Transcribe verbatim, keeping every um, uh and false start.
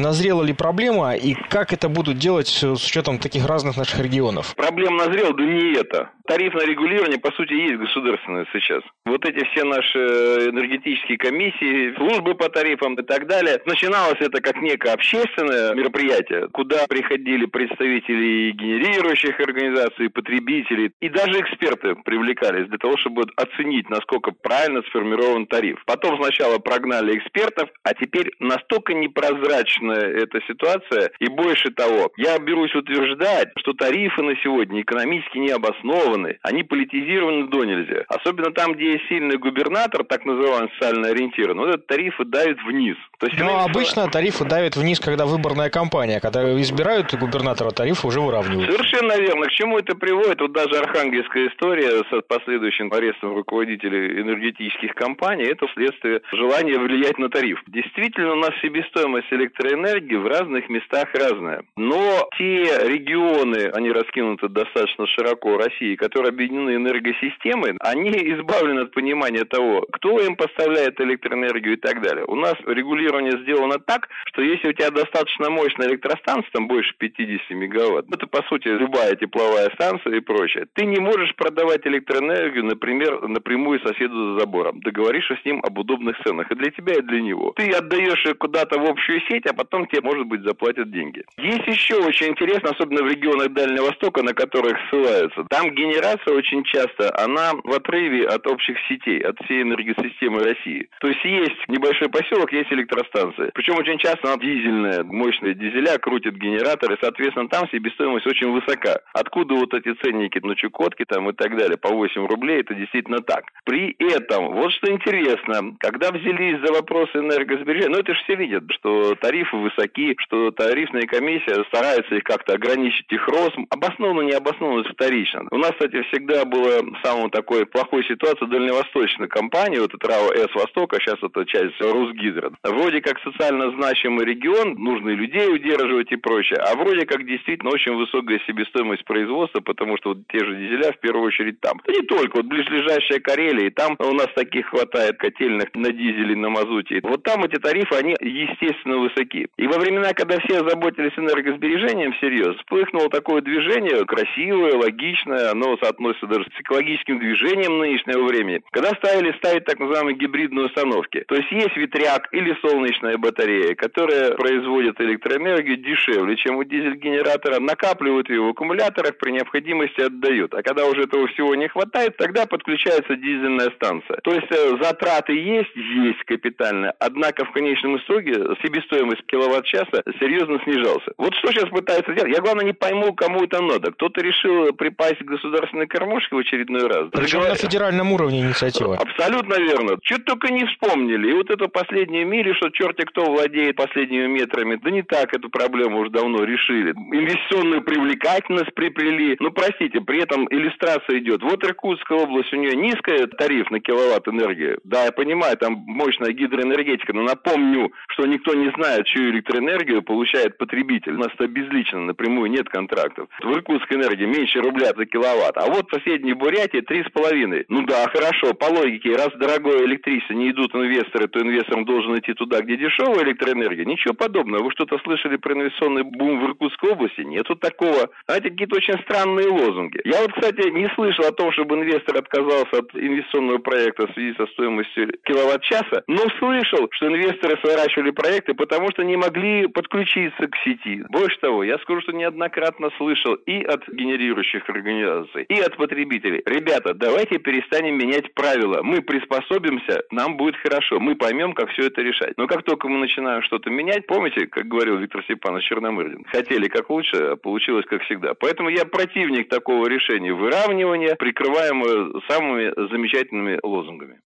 Назрела ли проблема и как это будут делать с учетом таких разных наших регионов? Проблема назрела, да не это. Тарифное регулирование, по сути, есть государственное сейчас. Вот эти все наши энергетические комиссии, службы по тарифам и так далее. Начиналось это как некое общественное мероприятие, куда приходили представители генерирующих организаций, потребителей, и даже эксперты привлекались для того, чтобы оценить, насколько правильно сформирован тариф. Потом сначала прогнали экспертов, а теперь настолько непрозрачная эта ситуация, и больше того, я берусь утверждать, что тарифы на сегодня экономически не обоснованы, они политизированы до нельзя. Особенно там, где есть сильный губернатор, так называемый социально ориентированный, вот этот тарифы давят вниз. То есть, Но обычно тарифы давят вниз, когда выборная кампания, когда избирают губернатора, тарифы уже выравниваются. Совершенно верно. К чему это приводит? Вот даже архангельская история с последующим арестом руководителей энергетических компаний, это вследствие желания влиять на тариф. Действительно, у нас себестоимость электроэнергии в разных местах разная. Но те регионы, они раскинуты достаточно широко в России, которые объединены энергосистемой, они избавлены от понимания того, кто им поставляет электроэнергию и так далее. У нас регулирование сделано так, что если у тебя достаточно мощная электростанция, там больше пятьдесят мегаватт, это, по сути, любая тепловая станция и прочее, ты не можешь продавать электроэнергию, например, напрямую соседу за забором. Договоришься с ним об удобных ценах и для тебя, и для него. Ты отдаешь ее куда-то в общую сеть, а потом тебе, может быть, заплатят деньги. Есть еще очень интересно, особенно в регионах Дальнего Востока, на которых ссылаются. Там генерация очень часто, она в отрыве от общих сетей, от всей энергосистемы России. То есть есть небольшой поселок, есть электростанция. Причем очень часто она дизельная, мощные дизеля крутят генераторы, соответственно, там себестоимость очень высока. Откуда вот эти ценники на Чукотке там и так далее, по восемь рублей, это действительно так. При этом, вот что интересно, когда взялись за вопросы энергосбережения, ну это же все видят, что тарифы высоки, что тарифная комиссия старается их как-то ограничить их рост, обоснованно, не обоснованно, вторично. У нас, кстати, всегда была самая такой плохой ситуация дальневосточной компании, вот это РАО С Восток, а сейчас это часть Русгидро. Вроде как социально значимый регион, нужно и людей удерживать и прочее, а вроде как действительно очень высокая себестоимость производства, потому что вот те же дизеля в первую очередь там. Да не только, вот близлежащая Карелия, и там у нас таких хватает котельных на дизеле, на мазуте. Вот там эти тарифы, они естественно высоки. И во времена, когда все заботились энергосбережением всерьез, вспыхнуло такое движение, красивое, логичное, оно соотносится даже с экологическим движением нынешнего времени, когда стали ставить так называемые гибридные установки. То есть есть ветряк или солнечная батарея, которая производит электроэнергию дешевле, чем у дизель-генератора, накапливают ее в аккумуляторах, при необходимости отдают. А когда уже этого всего не хватает, тогда подключается дизельная станция. То есть затраты есть, есть капитальные, однако в конечном итоге себестоимость киловатт-часа серьезно снижался. Вот что сейчас пытаются делать? Я, главное, не пойму, кому это надо. Кто-то решил припасть к государственной кормушке в очередной раз. Причем Договор... на федеральном уровне инициатива. Абсолютно верно. Чего только не вспомнили. И вот эту последнюю милю, что черти кто владеет последними метрами, да не так эту проблему уже давно решили. Инвестиционную привлекательность приплели. Ну, простите, при этом иллюстрация идет. Вот Иркутская область, у нее низкий тариф на киловатт энергии. Да, я понимаю, там мощная гидроэнергетика, но напомню, что никто не знает, чью электроэнергию получает потребитель. У нас это безлично, напрямую нет контрактов. В Иркутской энергии меньше рубля за киловатт. А вот в соседней Бурятии три с половиной. Ну да, хорошо, по логике, раз дорогое электричество не идут инвесторы, то инвесторам должен идти туда, где дешевая электроэнергия. Ничего подобного. Вы что-то слышали про инвестиционный бум в Иркутской области? Нету такого. Знаете, какие-то очень странные лозунги. Я вот, кстати, не слышал о том, чтобы инвестор отказался от инвестиционного проекта в связи со стоимостью киловатт-часа, но слышал, что инвесторы сворачивали проекты, потому что не могли подключиться к сети. Больше того, я скажу, что неоднократно слышал и от генерирующих организаций, и от потребителей. Ребята, давайте перестанем менять правила. Мы приспособимся, нам будет хорошо. Мы поймем, как все это решать. Но как только мы начинаем что-то менять, помните, как говорил Виктор Степанович Черномырдин, хотели как лучше, а получилось как всегда. Поэтому я противник такого решения выравнивания, прикрываемого самыми замечательными лозунгами.